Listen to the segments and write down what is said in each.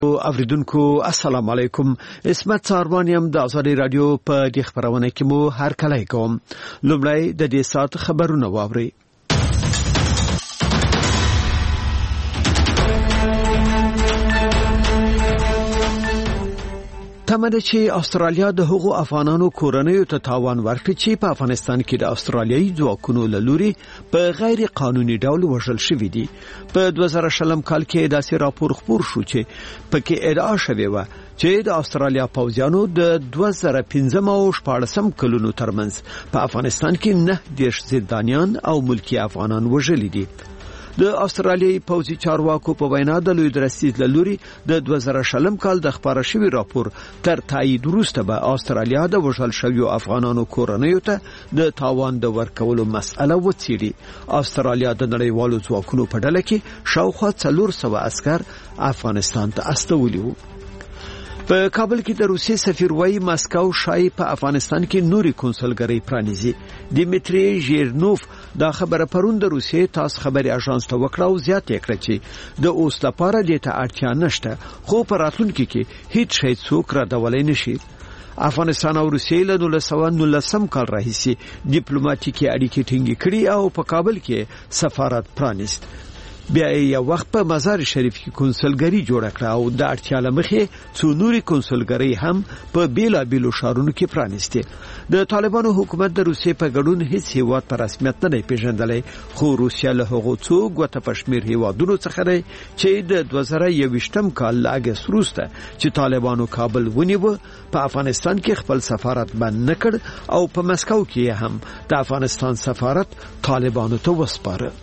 اوریدونکو السلام علیکم. اسمت ساروانیم د ازادي رادیو په د خبرونه کې مو هر کله کوم. لومړی د دې سات خبرونه واوري. تمه ده چې استرالیا د هغو افغانانو کورنیو ته تاوان ورکړي چې په افغانستان کې د استرالیایي ځواکونو له لوري په غیر قانوني ډول وژل شوي دي. په 2020 کال کې داسې راپور خپور شو چې پکې ادعا شوې و چې د استرالیا پوځیانو د 2015 او 14 کلونو ترمنځ په افغانستان کې 9 زندانیان او ملکی افغانان وژلي دي. د استرالیایي پوځي چارواکو په وینا د لوی درستیز لوري د 2020 کال د خبره شوی راپور تر تایید وروسته به استرالیا د وژل شویو افغانانو کورنیو ته د تاوان د ورکولو مسأله وڅېړي. استرالیا د نړیوالو ځواکونو په ډله کې شاوخوا 400 عسكر افغانستان ته استولي وو. په کابل کې د روسي سفیر وای ماسکو شای په افغانستان کې نوري کنسولګری پرانیزي. دیمتری ژیرنوف دا خبره پرون د روسي تاس خبري اژانس ته وکړه او زیات یې کړ چې د اوس لپاره د ته اړتیا نشته، خو په راتلونکي کې هیڅ شی څوک را ډولای نشي. افغانستان او روسیې له 1919 کال راهیسي ډیپلوماټیکي اړیکې ټینګې کړې او په کابل کې سفارت پرانیست. بیا یو وخت په مزار شریف کې کنسولګری جوړ کړه او د اړتیا لمخې څو نوري کنسولګری هم په بیلابیلو شهرونو کې پرانیسته. د طالبانو حکومت د روسیې په ګډون هیڅ هیواد په رسمیت نه پیژندلې، خو روسیا له هغو څو ګوته پښمیر هیوادونو څخه دی چې د 2021 کال لاګس وروسته چې طالبانو کابل ونیو په افغانستان کې خپل سفارت بند نکړ او په مسکو کې هم د افغانستان سفارت طالبانو ته وسپاره.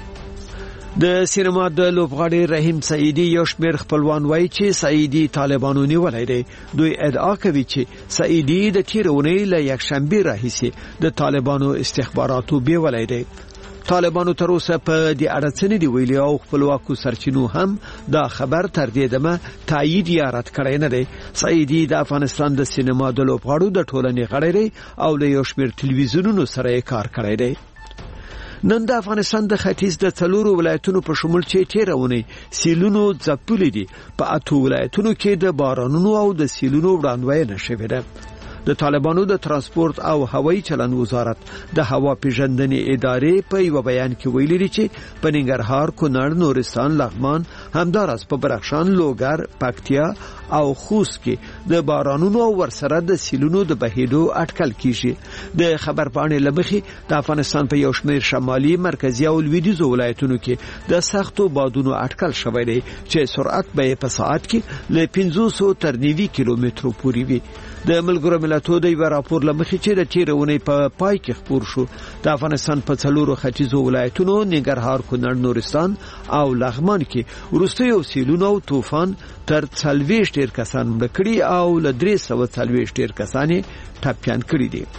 د سینما د لوبغاړي رحیم سعیدی یو شمېر خپلوان وایي چې سعیدی طالبانو نیولای دی. دوی ادعا کوي چې سعیدی د تیرونې له یکشنبه راهیسي د طالبانو استخباراتو بیولای دی. طالبانو تر اوسه په دې اړه څه نه دی ویلي او خپلواکو سرچینو هم دا خبر تر دې دمه تایید یا رد کړی نه دی. سعیدی د افغانستان د سینما د لوبغاړو د ټولنې غړی دی او له یو شمېر تلویزیونونو سره کار کړی دی. نن د افغانستان د ختیځ د 4 ولایتونو په شمول چې تیرونه سیلونو ځپلې دي، په 8 ولایتونو کې د بارانونو او د سیلونو وړاندوینه شوې ده. د طالبانو د ترانسپورت او هوایي چلند وزارت د هوا پیژندنې ادارې په یو بیان کې ویلي دي چې په ننګرهار، کونړ، نورستان، لغمان، همداراز په بدخشان، لوګر، پکتیا او خوست کې د بارانونو او ورسره د سیلونو د بهیدو اټکل کیږي. د خبر پاڼې لمخې د افغانستان په یو شمېر شمالي، مرکزي او لویدیځو ولایتونو کې د سختو بادونو اټکل شوی دی چې سرعت به په ساعت کې له 500 تر 90 کیلومترو پورې وي. د ملګرو ملتونو د یو راپور لمخې چې د تیرونې په پای کې خبر شو د افغانستان په 4 ختیځو ولایتونو ننګرهار، کونړ، نورستان او لغمان کې وروستیو سیلونو او طوفان تر 40 ډیر کسان مړ کړي او له 340 ډیر کسان ټپيان کړي دي.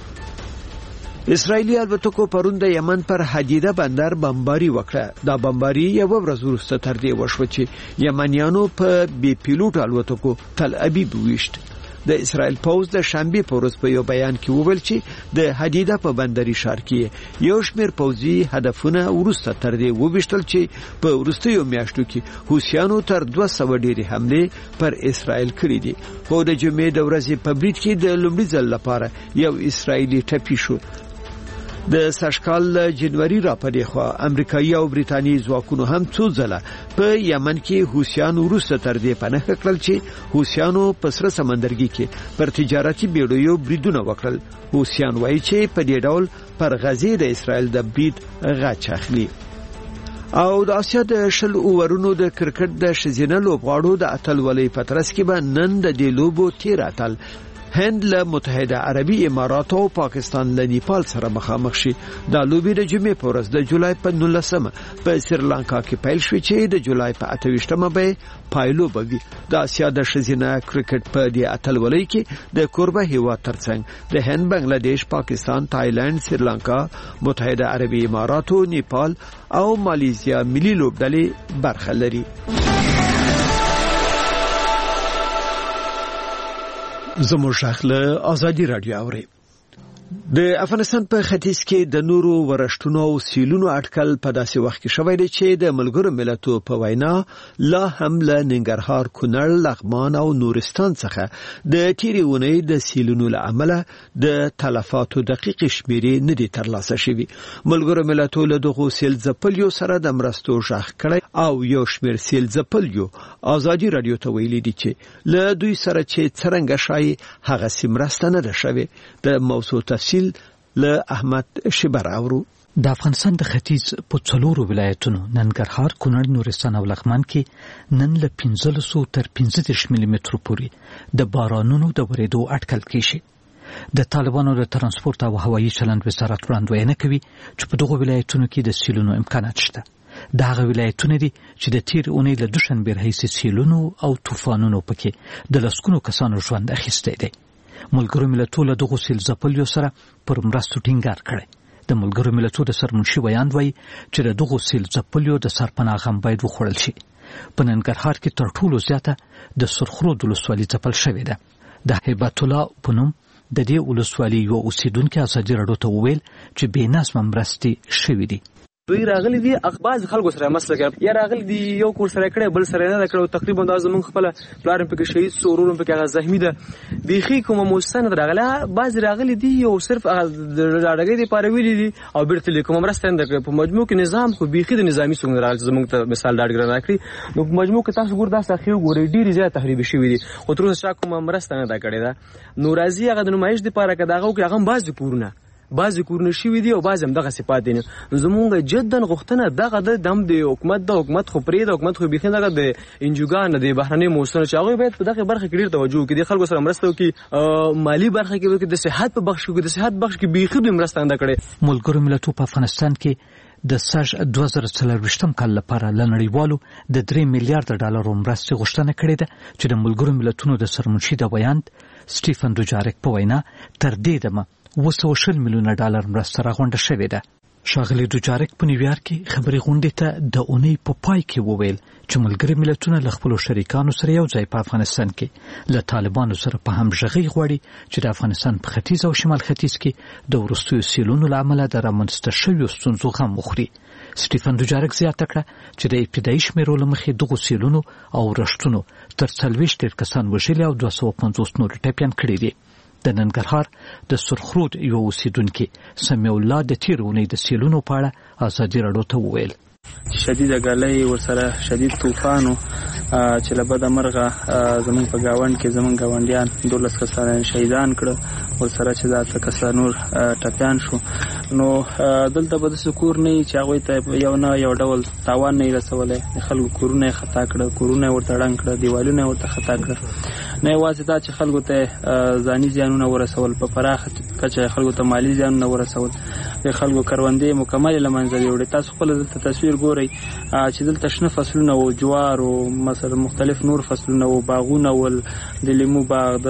اسرائیلي الوتکو پرون د یمن پر حدیده بندر بمباري وکړه. دا بمباري یو ورځ وروسته تر دې وشو چې یمنیانو په بي پیلوټ الوتکو تل ابیب ویشت. د اسرائیل پوز د شنبه په ورځ په یو بیان کې وویل چې د حدیده په بندري ښار کې یو شمېر پوځي هدفونه ورسته تر دې وبشتل چې په ورستیو میاشتو کې حوثیانو تر 200 ډېری حمله پر اسرائیل کړې دي. خو د جمعې د ورځې په بریټ کې د لومړي ځل لپاره یو اسرائیلي ټپي شو. د سشکال جنوري را پدې خو امریکایي او بریتانیي ځواکونو هم څو ځله په یمن کې حوثیان وروسته تر دې پناه کړل چې حوثیانو په سره سمندرګي کې پر تجارتي بیړیو بریدونه وکړل. حوثیان وایي چې په دې ډول پر غزې د اسرائیل د برید غاچ اخلي. او د اسیا د شل اورونو د کرکټ د شزینه لوبغاړو د اتلولۍ پترس کې به نن د دې لوبو تیر اتل هند له متحده عربي امارات او پاکستان له نیپال سره مخامخ شي. دا لوبي د جمعې په ورځ د جولای په 19 په سریلانکا کې پیل شوې چې د جولای په 28 به پایلو بوي. د اسیا د شزینه کرکټ په دې اتلولۍ کې د کوربه هیواد ترڅنګ د هند، بنگلاديش، پاکستان، تایلند، سریلانکا، متحده عربي امارات، نیپال او مالیزیا ملي لوبډلې برخه لري. زموږ شخله ازادي رادیو اوري. د افغانستان په ختیځ کې د نورو ورشتونو او سیلونو اټکل په داسې وخت کې شوی دی چې د ملګرو ملتو په وینا لا هم له ننګرهار، کونړ، لغمان او نورستان څخه د تیرې اونۍ د سیلونو له امله د تلفاتو دقیق شمیرې نه دي ترلاسه شوي. ملګرو ملتو له دغو سیل ځپلیو سره د مرستو ژغ کړی او یو شمېر سیل ځپلیو ازادي رادیو ته ویلي دي چې له دوی سره چې څرنګه شای هغه سیمرسته نه ده شوې. د موضوع تفصیل له احمد شبر اورو. د افغانستان د ختیځ په څلورو ولایتونو ننګرهار، کونړ، نورستان او لغمان کې نن له 15 تر 35 ملي مترو پورې د بارانونو د ورېدو اټکل کیږي. د طالبانو د ترانسپورت او هوایي چلند وزارت وړاندوینه کوي چې په دغو ولایتونو کې د سیلونو امکانات شته. د هغه ولایتونه دي چې د تیر اونۍ له دوشنبې راهیسې سیلونو او طوفانونو پکې د لسګونو کسانو ژوند اخیستی دی. ملګرو ملتونو له دغو سیل ځپلیو سره پر مرستو ټینګار کړی. د ملګرو ملتونو د سرمنشي بیان وایي چې د دغو سیل ځپلیو د سرپناه غم باید وخوړل شي. په ننګرهار کې تر ټولو زیاته د سرخرود ولسوالي ځپل شوې ده. د هیبت الله په نوم د دې ولسوالي یو اوسیدونکي ازادي راډیو ته وویل چې بې نظمه مرستې شوې دي. دوی راغلي دي بعض خلکو سره مسله کوي، یا راغلي دي یو کور سره کړي بل سره نه کړو. تقریبا دا زمونږ خپل پلان په کې شهید سو، ورور په کې هغه زخمی ده. بيخي کومه مستند راغله، بعض راغلي دي یو صرف د راډګي دی پاره ویلي دي او بیرته لیکوم مرستند کوي. په مجموع کې نظام خو بيخي د نظامی څنګه راځي زمونږ ته مثال ډاډګر راکړي. نو په مجموع کې تاسو ګور دا ساخیو ګوري ډیری زیات تخریب شوی دي او تر اوسه کومه مرستند دا کړی ده. نو راځي هغه د نمایش دی پاره کداغه کې هغه بعض کورونه بعضی کورونه شوي دي او بعضی هم دغه صفات دي. زمونږ جدا غوښتنه دغه د دم د حکومت خو پرې د حکومت خو بيخي دغه د انجوګان د بهرنۍ موسسو چې هغه باید په دغه برخه کې ډیر توجه وکړي، خلکو سره مرسته وکړي، مالی برخه کې د صحت په بخش کې بيخي د مرسته انده کړي. ملګرو ملتونو په افغانستان کې د سج 2024 کال لپاره لنړیوالو د 3 میلیارډ ډالرو مرستې غوښتنه کړې ده چې د ملګرو ملتونو د سرمنشي د بیان سټیفن دوجارک په وینا تر دې دمه 200 میلیونه ډالر مرسته راغونډه شوې ده. ښاغلي دوجارک په نیویارک کې خبري غونډې ته د اونۍ په پای کې وویل چې ملګري ملتونه له خپلو شریکانو سره یو ځای په افغانستان کې له طالبانو سره په همغږۍ غواړي چې د افغانستان په ختیځ او شمال ختیځ کې د وروستیو سیلونو له امله د رامنځته شویو ستونزو غم وخوري. سټیفن دوجارک زیاته کړه چې د ابتدایي شمیرو له مخې دغو سیلونو او رشتونو تر 40 کسان وژلي او 250 نور ټپیان کړي دي. د ننګرهار د سرخرود یو اوسیدونکي سمیع الله د تیر اونۍ د سیلونو په اړه ازادي راډیو ته وویل شدید ګلۍ ورسره شدید طوفانو چې له بده مرغه زمونږ په گاوند کې زمونږ گاونډیان 12 کسان شهیدان کړه، ورسره چې دا 8 کسان نور ټپیان شو. نو دلته به د سکور نه چې هغه ته یو ډول تاوان نه رسولای، خلکو کورونه خطا کړه، کورونه ورته ړنګ کړه، دیوالونه ورته خطا کړه. نه یوازې دا چې خلکو ته ځاني زیانونه ورسول، په پراخه کچه خلکو ته مالی زیانونه ورسول، د خلکو کروندې مکمل لمنځه یوړې. تاسو خپل دلته تصویر ګورئ چې دلته شنه فصلونه او جوار او مثلا مختلف نور فصلونه او باغونه ول د لیمو باغ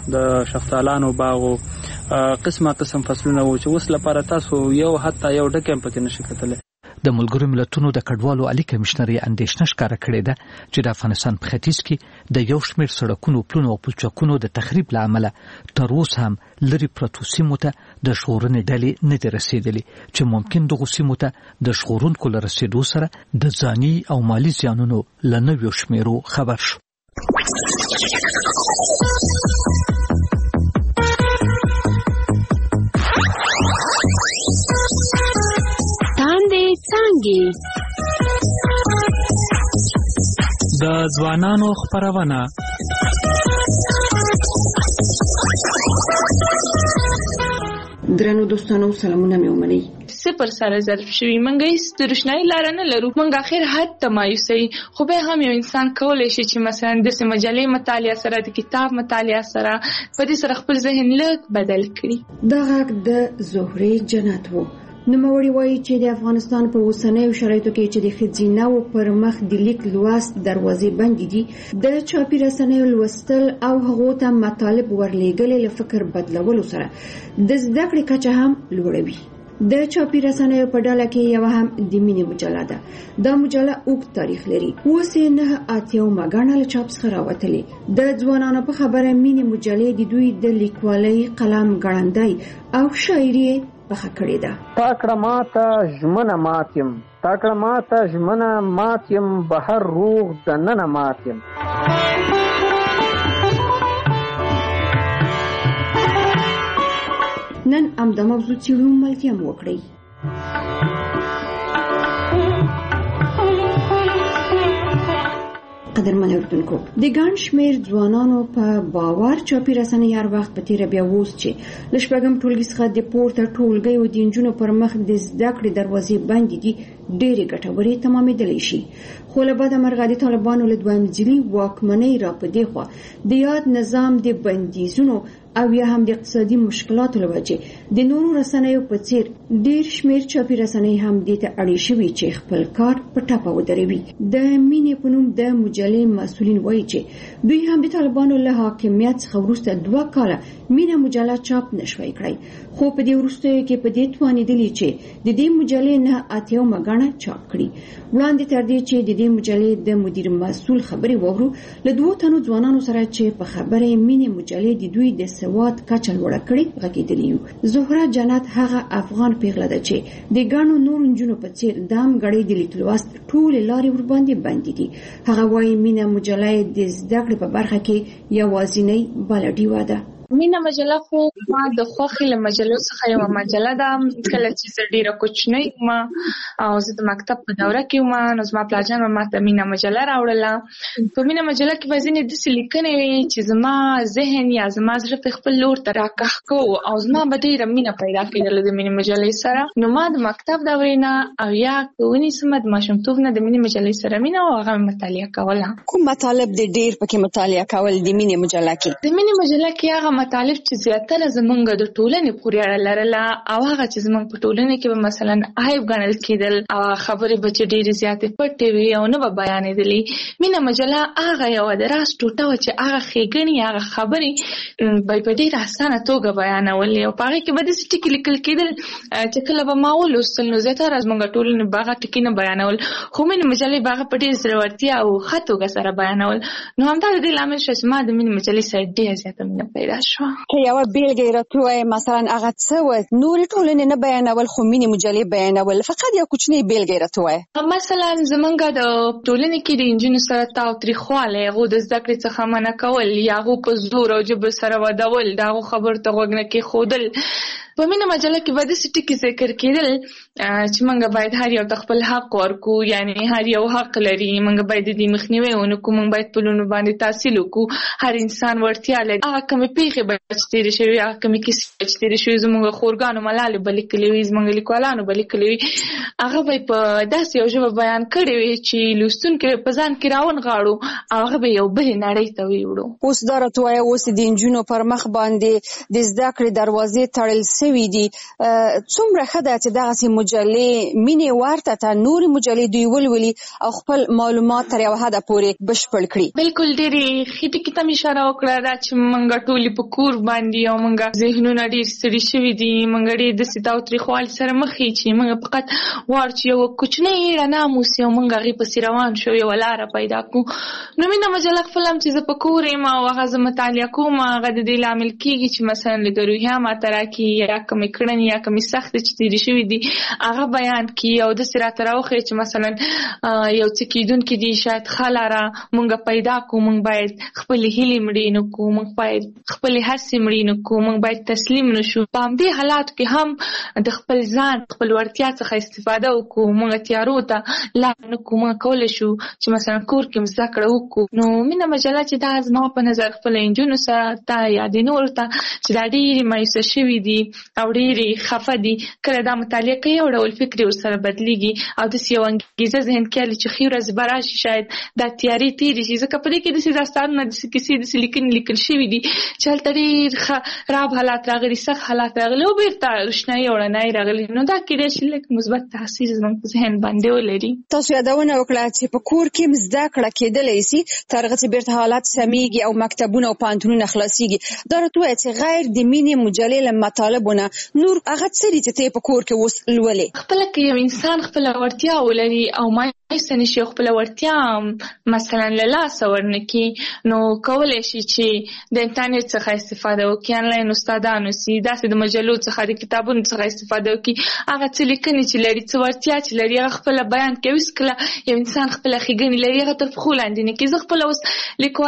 د شفتالانو باغ او قسمه قسم فصلونه و چې اوس لپاره تاسو یو حتی یو ډکه پکې نشئ کتلی. د ملګرو ملتونو د کډوالو عالی کمشنر اندېښنه ښکاره کړې ده چې د افغانستان په ختیځ کې د یو شمېر سړکونو، پلونو او پلچکونو د تخریب له امله تر اوسه هم لرې پرتو سیمو ته د ژغورنې ډلې نه دي رسېدلې چې ممکن دغو سیمو ته د ژغورونکو له رسېدو سره د ځاني او مالي زیانونو له نویو شمیرو خبر شو. د ځوانانو خپرونه درنو دوستانو سلامونه مې ومنئ. صفر سره ظرف شوي منګه د روشنايي لار نه لرو، منګه اخر حد تمایوسي، خو به هم یو انسان کولای شي چې مثلا د مجلې مطالعه سره د کتاب مطالعه سره په دې سره خپل ذهن لږ بدل کړي. دا غږ د زهري جنت وو. نوموړي وایي چې د افغانستان په اوسنیو شرایطو کې چې د ښځیناو پر مخ د لیک لوست دروازې بندې دي، د چاپي رسنیو لوستل او هغو ته مطالب ورلېږل له فکر بدلولو سره د زده کړې کچه هم لوړوي. د چاپی رسنیو په ډله کې یو هم د مینې مجله ده. دا مجله اوږد تاریخ لري. اوس یې 9 مګڼه له چاپ څخه راوتلې. د ځوانانو په خبره مینې مجلې د دوی د لیکوالۍ قلم ګړندی او شاعري پخه کړې ده. تاکړه ماته ژمنه ماتیم، تاکړه ماته ژمنه ماتیم، بهر روغ دننه ماتیم. نن د موضوع څیړو ملتیا مو وکړئ. قدرمن اوریدونکو، د ګڼ شمېر ځوانانو په باور چاپی رسنۍ هر وخت په تیره بیا اوس چې له شپږم ټولګي څخه د پورته ټولګي او د نجونو پر مخ د زده کړې دروازې بندې دي ډېرې ګټورې تمامېدلی شي. خو له بده مرغه د طالبانو له دویم ځلي واکمنۍ را په دې خوا د یاد نظام د بندیزونو او یا هم د اقتصادي مشکلاتو له وجې د نورو رسنیو په څیر ډېر شمېر چاپی رسنۍ هم دې ته اړې شوي چې خپل کار په ټاپه ودروي. د مینې په نوم د مجلې مسؤلین وایي چې دوی هم د طالبانو له حاکمیت څخه وروسته 2 کاله مینه مجله چاپ نشوي کړی، خو په دې وروستیو کې په دې توانیدلی چې د دې مجلې 9 مګڼه چاپ کړي. وړاندې تر دې چې د دې مجلې د مدیر مسؤل خبري وورو له 2 تنو ځوانانو سره چې په خبره مینې مجلې د دوی د سواد کچه لوړه کړې غږیدلی یو. زهره جنت هغه افغان پیغله ده چې د ګڼو نور نجونو په څیر دام غړې د لیک لوست ټول لارې ور باندې بندې دي. هغه وايي مینه مجلې د زده کړې په برخه کې یوازینۍ بلډي واده. مینه مجله خو ما د خوښې له مجلو څخه یو مجله ده. کله چې زه ډیره کوچنۍ وم او زه د مکتب په دوره کې وم، نو زما پلارجان ما ته مینه مجله راوړله. په مینه مجله کې به ځینې داسې لیکنې وي چې زما ذهن یا زما زړه په خپل لور ته راکښ کوو او زما به ډیره مینه پیدا کېدله د مینې مجلې سره. نو ما د مکتب دورې نه او یا ونیسمه د ماشومتوب نه د مینې مجلې سره مینه او هغه مطالعه کوله. کوم مطالب د ډیر پکې مطالعه کول د مینې مجله کې؟ د مینې مجله کې هغه مطالب چې زیاتره زمونږ د ټولنې پورې اړه لرله او هغه چې زمونږ په ټولنې کې به مثلا عیب ګڼل کېدل او خبرې به چې ډېرې زیاتې پټې وي او نه به بیانېدلې. مینه مجله هغه یوه د راز ټوټه وه چې هغه ښېګڼې هغه خبرې به په ډېره اسانه توګه بیانولې او په هغې کې به داسې ټکي لیکل کېدل چې کله به ما ولوستل نو زیاتره زمونږ ټولنې به هغه ټکي نه بیانول، خو مینې مجلې به هغه په ډېرې زړورتیا او ښه توګه سره بیانول. نو همدا د دې لامل شوه چې ما د مینې مجلې سره ډېره زیاته مینه پیدا شوه. که یوه بیلګه یې راته ووایې مثلا هغه څه وه؟ نورې ټولنې نه بیانول خو مینې مجلې بیانول، فقط یو کوچنۍ بیلګه یې راته ووایه. مثلا زمونږ د ټولنې کې د نجونو سره تاوتریخوالی، هغو د زده کړې څخه منع کول یا هغو په زور او جبر سره ودول، د هغو خبرو ته غوږ نه کېښودل. په مینه مجله کې به داسې ټکي ذکر کېدل چې موږ باید هر یو ته خپل حق ورکړو، یعنې هر یو حق لري، موږ باید د دې مخنیوی ونه کړو، موږ باید په لونو باندې تحصیل وکړو، هر انسان وړتیا لري. هغه کومې پیښې به چې تېرې شوي، هغه کومې کیسې چې تېرې شوي، زموږ خورګانو ملالې به لیکلې وي، زموږ لیکوالانو به لیکلې وي، هغه به یې په داسې یو ژبه بیان کړې وي چې لوستونکي په ځان کې راونغاړو او هغه به یو بلې نړۍ ته ویوړو. اوس دا راته وایه اوس د نجونو پر مخ باندې د زده کړې دروازې تړل سوي دي، څومره ښه ده چې دغسې مجلې مینې ورته ته نورې مجلې دوی ولولي او خپل معلومات تر یوه حده پورې بشپړ کړي. بلکل ډېرې ښې ټکي ته مې اشاره وکړه دا چې موږ ټولې په کور باندې او موږ ذهنونه ډېر ستړي شوي دي، موږ ډېر داسې تاوتریخوالي سره مخ یو چې موږ فقط غواړو چې یوه کوچنۍ رڼا موسي او موږ هغې پسې روان شو، یوه لاره پیدا کړو. نو مینه مجله خپل هم چې زه په کور یم او هغه زه مطالعه کوم، هغه د دې لامل کېږي چې مثلا لږه روحیه ماته راکړي یا کومې کړنې یا کومې سختې چې تېرې شوي دي هغه بیان کړي او داسې راته راوښیي چې مثلا یو څه کېدونکي دي، شاید ښه لاره موږ پیدا کړو، موږ باید خپلې هیلې مړې نه کړو، موږ باید خپلې هڅې مړې نه کړو، موږ باید تسلیم نه شو. په همدې حالاتو کې هم د خپل ځان خپل وړتیا څخه استفاده وکړو، موږ تیارو ته لار نه کړو، موږ کولی شو چې مثلا کور کې زده کړه وکړو. نو مینه مجله چې دا زما په نظر خپلو نجونو سره ته یا د نورو ته چې دا ډېرې مایوسه شوي دي او ډېرې خفه دي، کله دا مطالعه کوي یو ډول فکر ورسره بدلېږي او داسې یو انګېزه ذهن کې هلي چې ښې ورځې به راشي، شاید دا تیارې تېرې شي. ځکه په دې کې داسې داستانونه داسې کیسې داسې لیکنې لیکل شوي دي چې هلته ډېر خراب حالات راغلي، سخت حالات راغلي او بېرته روښنایي او رڼایي راغلي. نو دا کېدای شي لږ مثبت تاثیر زموږ په ذهن باندې ولري. تاسو یادونه وکړه چې په کور کې هم زده کړه کېدلی سي تر هغه چې بېرته حالات سمیږي او مکتبونه او پوهنتونونه خلاصېږي. دا راته ووایه چې غیر د مینې مجلې له مطالبو کتابونه نور هغه څه دي چې ته په کور کې اوس لولې؟ خپل کې یو انسان خپل وړتیا ولري او مایوسه نشي خپل وړتیا مثلا له لاسه ورنکي نو کولای شي چې د انټرنیټ څخه استفاده وکړي، انلاین استادانو سي داسې د مجلو څخه د کتابونو څخه استفاده وکړي، هغه څه لیکنې چې لري څه وړتیا چې لري هغه خپل بیان کوي. کله یو انسان خپل ښېګڼې لري هغه تر پښو لاندې نه کړي. زه خپله اوس لیکوال